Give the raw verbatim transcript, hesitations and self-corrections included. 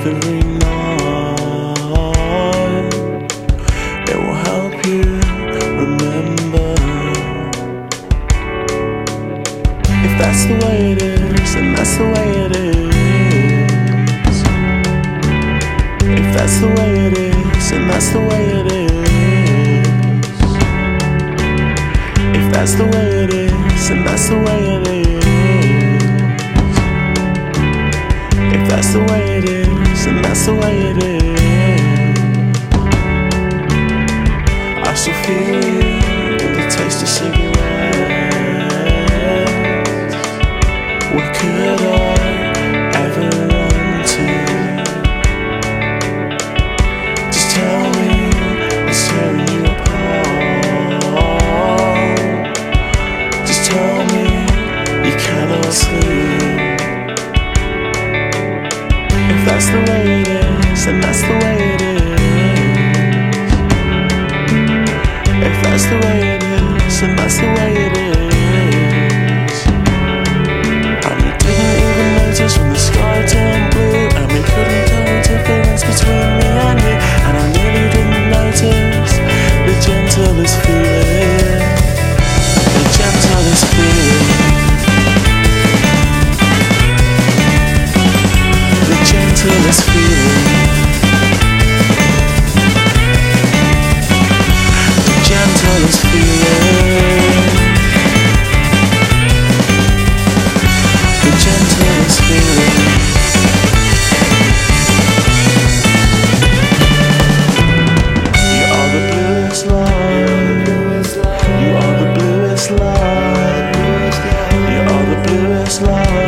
every night. It will help you remember. If that's the way it is, then that's the way it is. If that's the way it is, then that's the way it is. If that's the way it is, then that's the way it is. If that's the way it is, then that's the way it is. I still feel you in the taste of cigarettes. What could I ever run to? Just tell me what's tearing you apart. Just tell me you cannot sleep. If that's the way it is, then that's the way it is. If that's the way it is, then that's the way it is. And we didn't even notice when the sky turned blue, and we couldn't tell the difference between me and you. And I nearly didn't notice the gentlest feeling, the gentlest feeling, the gentlest feeling, the gentlest feeling, the gentlest feeling. You are the bluest light. You are the bluest light. You are the bluest light.